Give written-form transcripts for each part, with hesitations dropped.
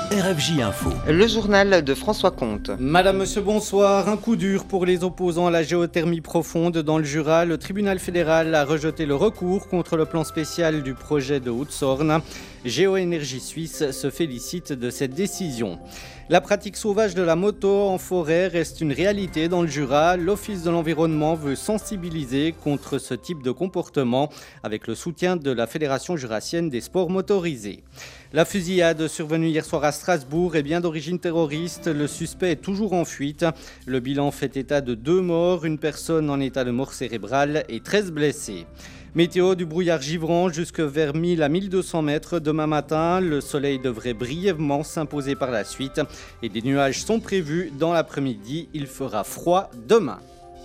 RFJ Info. Le journal de François Comte. Madame, monsieur, bonsoir. Un coup dur pour les opposants à la géothermie profonde dans le Jura. Le tribunal fédéral a rejeté le recours contre le plan spécial du projet de Haute-Sorne. Géoénergie Suisse se félicite de cette décision. La pratique sauvage de la moto en forêt reste une réalité dans le Jura. L'Office de l'environnement veut sensibiliser contre ce type de comportement avec le soutien de la Fédération jurassienne des sports motorisés. La fusillade survenue hier soir à Strasbourg est bien d'origine terroriste. Le suspect est toujours en fuite. Le bilan fait état de 2 morts, une personne en état de mort cérébrale et 13 blessés. Météo, du brouillard givrant jusque vers 1000 à 1200 mètres demain matin. Le soleil devrait brièvement s'imposer par la suite et des nuages sont prévus dans l'après-midi. Il fera froid demain.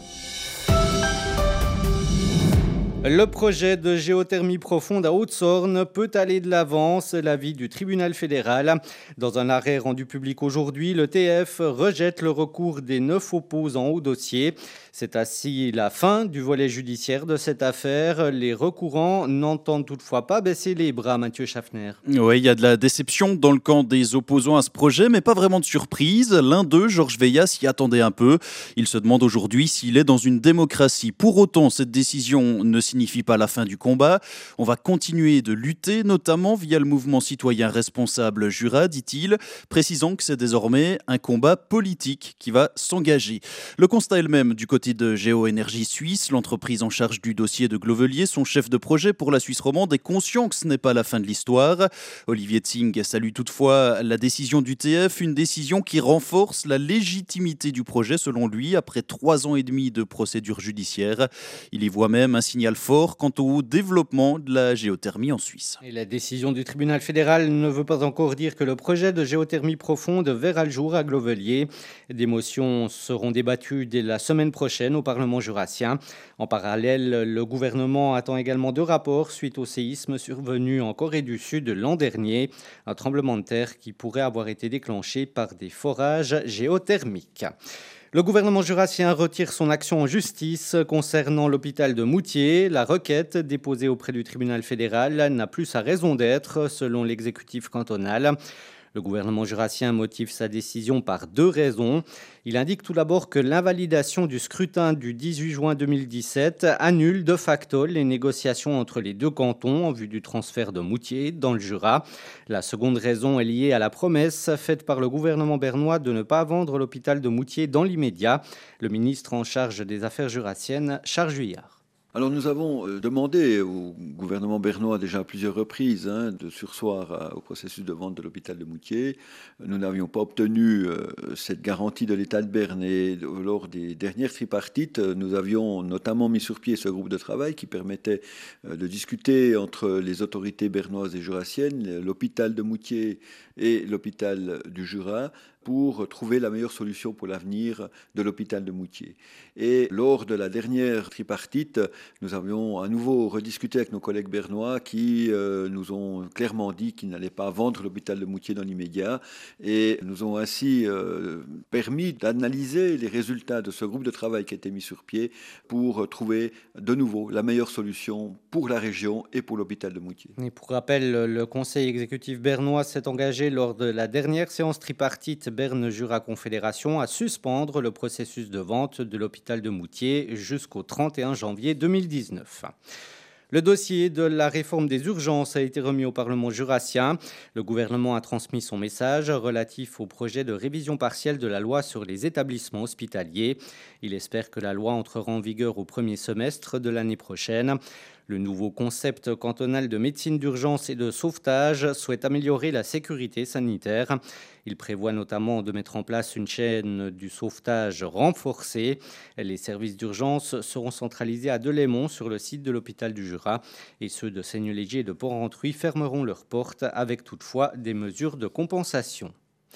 Le projet de géothermie profonde à Haute-Sorne peut aller de l'avant, c'est l'avis du tribunal fédéral. Dans un arrêt rendu public aujourd'hui, le TF rejette le recours des 9 opposants au dossier. C'est ainsi la fin du volet judiciaire de cette affaire. Les recourants n'entendent toutefois pas baisser les bras, Mathieu Schaffner. Oui, il y a de la déception dans le camp des opposants à ce projet, mais pas vraiment de surprise. L'un d'eux, Georges Veillat, s'y attendait un peu. Il se demande aujourd'hui s'il est dans une démocratie. Pour autant, cette décision ne signifie pas la fin du combat. On va continuer de lutter, notamment via le mouvement citoyen responsable Jura, dit-il, précisant que c'est désormais un combat politique qui va s'engager. Le constat est le même du côté de Géoénergie Suisse, l'entreprise en charge du dossier de Glovelier. Son chef de projet pour la Suisse romande est conscient que ce n'est pas la fin de l'histoire. Olivier Tsing salue toutefois la décision du TF, une décision qui renforce la légitimité du projet selon lui, après 3 ans et demi de procédure judiciaire. Il y voit même un signal fort quant au développement de la géothermie en Suisse. Et la décision du tribunal fédéral ne veut pas encore dire que le projet de géothermie profonde verra le jour à Glovelier. Des motions seront débattues dès la semaine prochaine au Parlement jurassien. En parallèle, le gouvernement attend également 2 rapports suite au séisme survenu en Corée du Sud l'an dernier. Un tremblement de terre qui pourrait avoir été déclenché par des forages géothermiques. Le gouvernement jurassien retire son action en justice concernant l'hôpital de Moutier. La requête déposée auprès du tribunal fédéral n'a plus sa raison d'être, selon l'exécutif cantonal. Le gouvernement jurassien motive sa décision par 2 raisons. Il indique tout d'abord que l'invalidation du scrutin du 18 juin 2017 annule de facto les négociations entre les 2 cantons en vue du transfert de Moutier dans le Jura. La seconde raison est liée à la promesse faite par le gouvernement bernois de ne pas vendre l'hôpital de Moutier dans l'immédiat. Le ministre en charge des affaires jurassiennes, Charles Juillard. Alors nous avons demandé au gouvernement bernois déjà à plusieurs reprises de surseoir au processus de vente de l'hôpital de Moutier. Nous n'avions pas obtenu cette garantie de l'État de Berne et lors des dernières tripartites, nous avions notamment mis sur pied ce groupe de travail qui permettait de discuter entre les autorités bernoises et jurassiennes, l'hôpital de Moutier et l'hôpital du Jura, pour trouver la meilleure solution pour l'avenir de l'hôpital de Moutier. Et lors de la dernière tripartite, nous avions à nouveau rediscuté avec nos collègues bernois qui nous ont clairement dit qu'ils n'allaient pas vendre l'hôpital de Moutier dans l'immédiat et nous ont ainsi permis d'analyser les résultats de ce groupe de travail qui a été mis sur pied pour trouver de nouveau la meilleure solution pour la région et pour l'hôpital de Moutier. Et pour rappel, le conseil exécutif bernois s'est engagé lors de la dernière séance tripartite Berne Jura Confédération à suspendre le processus de vente de l'hôpital de Moutier jusqu'au 31 janvier 2019. Le dossier de la réforme des urgences a été remis au Parlement jurassien. Le gouvernement a transmis son message relatif au projet de révision partielle de la loi sur les établissements hospitaliers. Il espère que la loi entrera en vigueur au premier semestre de l'année prochaine. Le nouveau concept cantonal de médecine d'urgence et de sauvetage souhaite améliorer la sécurité sanitaire. Il prévoit notamment de mettre en place une chaîne du sauvetage renforcée. Les services d'urgence seront centralisés à Delémont sur le site de l'hôpital du Jura et ceux de Seignelay et de Port-Rentruy fermeront leurs portes avec toutefois des mesures de compensation.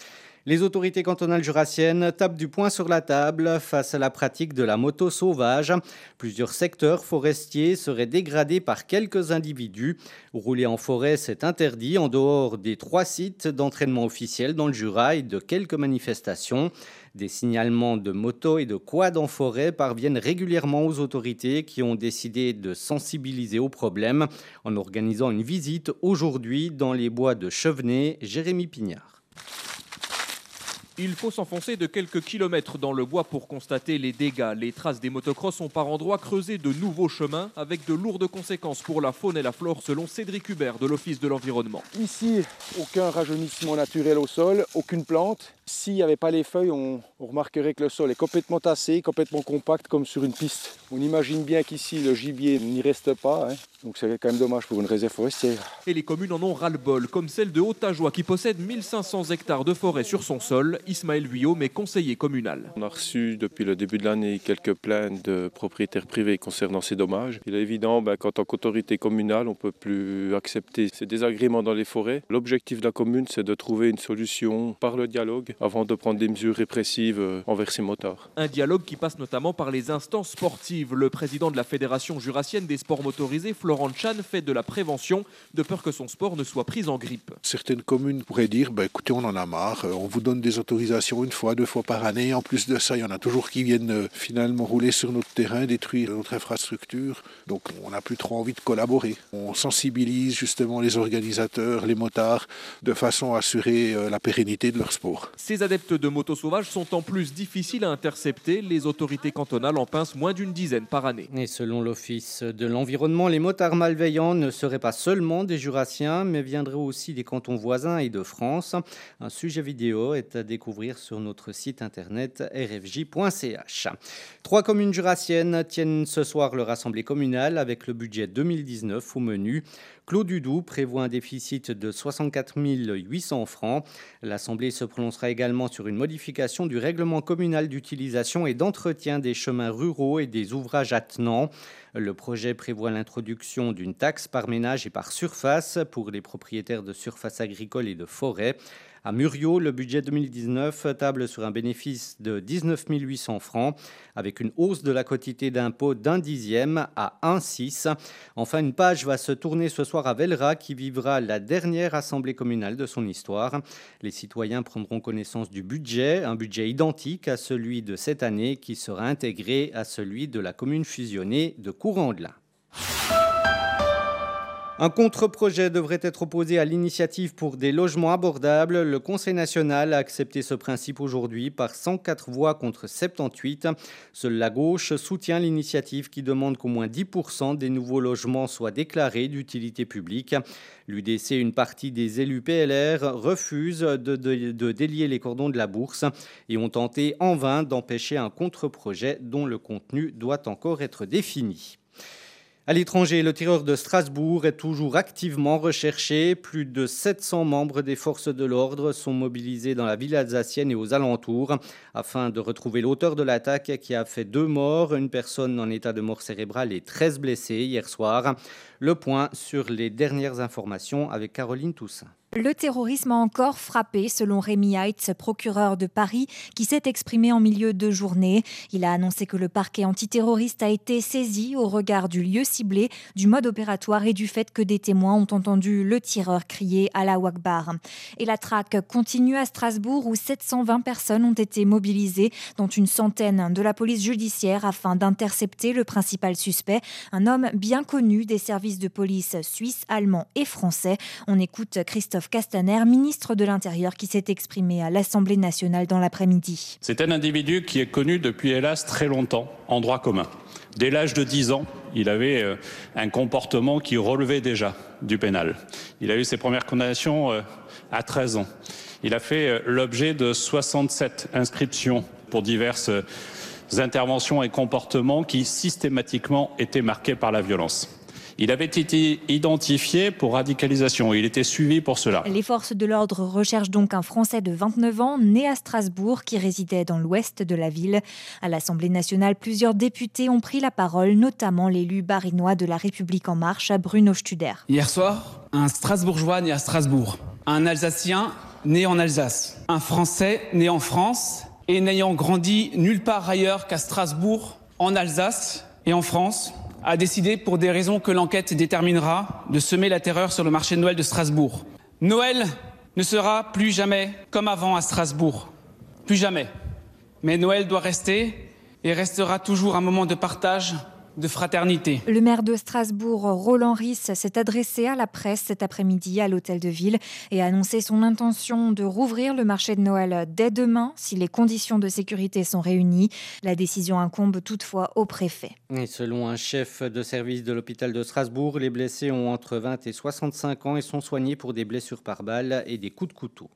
Les autorités cantonales jurassiennes tapent du poing sur la table face à la pratique de la moto sauvage. Plusieurs secteurs forestiers seraient dégradés par quelques individus. Rouler en forêt, c'est interdit en dehors des 3 sites d'entraînement officiels dans le Jura et de quelques manifestations. Des signalements de motos et de quads en forêt parviennent régulièrement aux autorités qui ont décidé de sensibiliser au problème en organisant une visite aujourd'hui dans les bois de Chevenay. Jérémy Pignard. Il faut s'enfoncer de quelques kilomètres dans le bois pour constater les dégâts. Les traces des motocross ont par endroits creusé de nouveaux chemins avec de lourdes conséquences pour la faune et la flore selon Cédric Hubert de l'Office de l'environnement. Ici, aucun rajeunissement naturel au sol, aucune plante. S'il n'y avait pas les feuilles, on remarquerait que le sol est complètement tassé, complètement compact comme sur une piste. On imagine bien qu'ici le gibier n'y reste pas, donc c'est quand même dommage pour une réserve forestière. Et les communes en ont ras-le-bol, comme celle de Haute-Ajoie qui possède 1500 hectares de forêt sur son sol. Ismaël Vuillaume est conseiller communal. On a reçu depuis le début de l'année quelques plaintes de propriétaires privés concernant ces dommages. Il est évident qu'en tant qu'autorité communale, on ne peut plus accepter ces désagréments dans les forêts. L'objectif de la commune, c'est de trouver une solution par le dialogue avant de prendre des mesures répressives envers ces motards. Un dialogue qui passe notamment par les instances sportives. Le président de la Fédération jurassienne des sports motorisés, Florent Chan, fait de la prévention de peur que son sport ne soit pris en grippe. Certaines communes pourraient dire écoutez, on en a marre, on vous donne des autorisations une fois, 2 fois par année. En plus de ça, il y en a toujours qui viennent finalement rouler sur notre terrain, détruire notre infrastructure. Donc on n'a plus trop envie de collaborer. On sensibilise justement les organisateurs, les motards, de façon à assurer la pérennité de leur sport. Ces adeptes de motos sauvages sont en plus difficiles à intercepter. Les autorités cantonales en pincent moins d'une dizaine par année. Et selon l'Office de l'environnement, les motards malveillants ne seraient pas seulement des Jurassiens, mais viendraient aussi des cantons voisins et de France. Un sujet vidéo est à découvrir sur notre site internet rfj.ch. 3 communes jurassiennes tiennent ce soir leur assemblée communale avec le budget 2019 au menu. Clos du Doubs prévoit un déficit de 64 800 francs. L'Assemblée se prononcera également sur une modification du règlement communal d'utilisation et d'entretien des chemins ruraux et des ouvrages attenants. Le projet prévoit l'introduction d'une taxe par ménage et par surface pour les propriétaires de surfaces agricoles et de forêts. À Muriot, le budget 2019 table sur un bénéfice de 19 800 francs avec une hausse de la quotité d'impôt d'1/10 à 1,6. Enfin, une page va se tourner ce soir à Vellerat qui vivra la dernière assemblée communale de son histoire. Les citoyens prendront connaissance du budget, un budget identique à celui de cette année qui sera intégré à celui de la commune fusionnée de Courandlin. Un contre-projet devrait être opposé à l'initiative pour des logements abordables. Le Conseil national a accepté ce principe aujourd'hui par 104 voix contre 78. Seule la gauche soutient l'initiative qui demande qu'au moins 10% des nouveaux logements soient déclarés d'utilité publique. L'UDC et une partie des élus PLR refusent de délier les cordons de la bourse et ont tenté en vain d'empêcher un contre-projet dont le contenu doit encore être défini. À l'étranger, le tireur de Strasbourg est toujours activement recherché. Plus de 700 membres des forces de l'ordre sont mobilisés dans la ville alsacienne et aux alentours afin de retrouver l'auteur de l'attaque qui a fait 2 morts, une personne en état de mort cérébrale et 13 blessés hier soir. Le point sur les dernières informations avec Caroline Toussaint. Le terrorisme a encore frappé, selon Rémi Heitz, procureur de Paris, qui s'est exprimé en milieu de journée. Il a annoncé que le parquet antiterroriste a été saisi au regard du lieu ciblé, du mode opératoire et du fait que des témoins ont entendu le tireur crier « Allahu Akbar ». Et la traque continue à Strasbourg où 720 personnes ont été mobilisées, dont une centaine de la police judiciaire afin d'intercepter le principal suspect, un homme bien connu des services de police suisses, allemands et français. On écoute Christophe Castaner, ministre de l'Intérieur, qui s'est exprimé à l'Assemblée nationale dans l'après-midi. C'est un individu qui est connu depuis, hélas, très longtemps en droit commun. Dès l'âge de 10 ans, il avait un comportement qui relevait déjà du pénal. Il a eu ses premières condamnations à 13 ans. Il a fait l'objet de 67 inscriptions pour diverses interventions et comportements qui systématiquement étaient marqués par la violence. Il avait été identifié pour radicalisation et il était suivi pour cela. Les forces de l'ordre recherchent donc un Français de 29 ans, né à Strasbourg, qui résidait dans l'ouest de la ville. À l'Assemblée nationale, plusieurs députés ont pris la parole, notamment l'élu barinois de La République En Marche, Bruno Studer. Hier soir, un Strasbourgeois né à Strasbourg, un Alsacien né en Alsace, un Français né en France et n'ayant grandi nulle part ailleurs qu'à Strasbourg, en Alsace et en France, a décidé, pour des raisons que l'enquête déterminera, de semer la terreur sur le marché de Noël de Strasbourg. Noël ne sera plus jamais comme avant à Strasbourg. Plus jamais. Mais Noël doit rester et restera toujours un moment de partage, de fraternité. Le maire de Strasbourg, Roland Ries, s'est adressé à la presse cet après-midi à l'Hôtel de Ville et a annoncé son intention de rouvrir le marché de Noël dès demain si les conditions de sécurité sont réunies. La décision incombe toutefois au préfet. Et selon un chef de service de l'hôpital de Strasbourg, les blessés ont entre 20 et 65 ans et sont soignés pour des blessures par balle et des coups de couteau.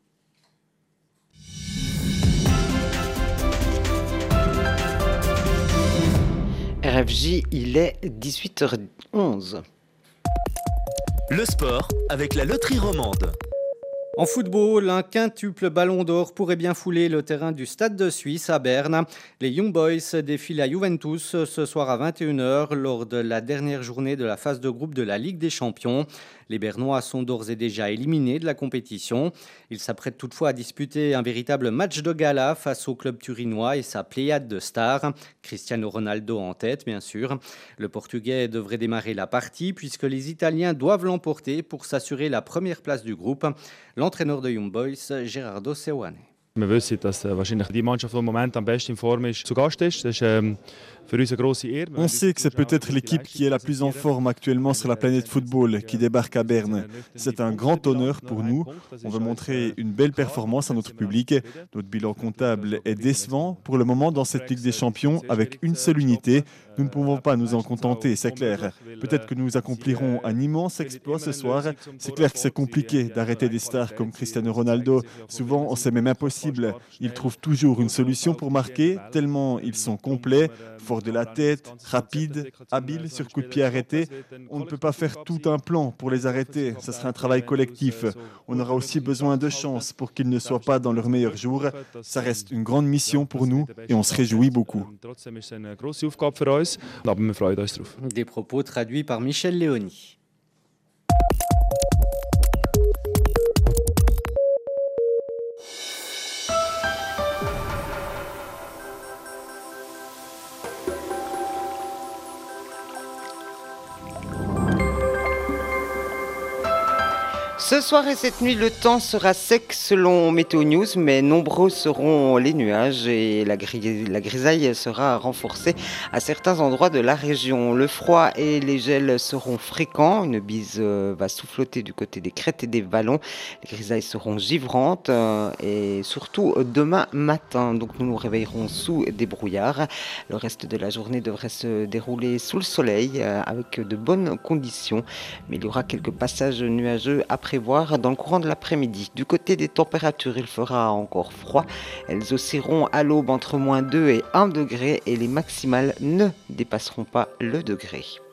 RFJ, il est 18h11. Le sport avec la loterie romande. En football, un quintuple ballon d'or pourrait bien fouler le terrain du Stade de Suisse à Berne. Les Young Boys défilent à Juventus ce soir à 21h lors de la dernière journée de la phase de groupe de la Ligue des Champions. Les Bernois sont d'ores et déjà éliminés de la compétition. Ils s'apprêtent toutefois à disputer un véritable match de gala face au club turinois et sa pléiade de stars. Cristiano Ronaldo en tête, bien sûr. Le Portugais devrait démarrer la partie puisque les Italiens doivent l'emporter pour s'assurer la première place du groupe. L'entraîneur de Young Boys, Gerardo Seoane. Wir wissen, dass wahrscheinlich die Mannschaft, die im Moment am besten in Form ist, zu Gast ist. Das ist für uns eine grosse Ehre. On sait que c'est peut-être l'équipe qui est la plus en forme actuellement sur la planète football qui débarque à Berne. C'est un grand honneur pour nous. On veut montrer une belle performance à notre public. Notre bilan comptable est décevant pour le moment dans cette Ligue des Champions avec une seule unité. Nous ne pouvons pas nous en contenter, c'est clair. Peut-être que nous accomplirons un immense exploit ce soir. C'est clair que c'est compliqué d'arrêter des stars comme Cristiano Ronaldo. Souvent, c'est même impossible. Ils trouvent toujours une solution pour marquer, tellement ils sont complets, forts de la tête, rapides, habiles sur coup de pied arrêté. On ne peut pas faire tout un plan pour les arrêter. Ce sera un travail collectif. On aura aussi besoin de chance pour qu'ils ne soient pas dans leur meilleur jour. Ça reste une grande mission pour nous et on se réjouit beaucoup. Des propos traduits par Michel Léoni. Ce soir et cette nuit, le temps sera sec selon Météo News, mais nombreux seront les nuages et la grisaille sera renforcée à certains endroits de la région. Le froid et les gels seront fréquents. Une bise va souffloter du côté des crêtes et des vallons. Les grisailles seront givrantes et surtout demain matin. Donc nous nous réveillerons sous des brouillards. Le reste de la journée devrait se dérouler sous le soleil avec de bonnes conditions. Mais il y aura quelques passages nuageux à prévoir dans le courant de l'après-midi. Du côté des températures, il fera encore froid. Elles oscilleront à l'aube entre -2 et 1 degré et les maximales ne dépasseront pas le degré.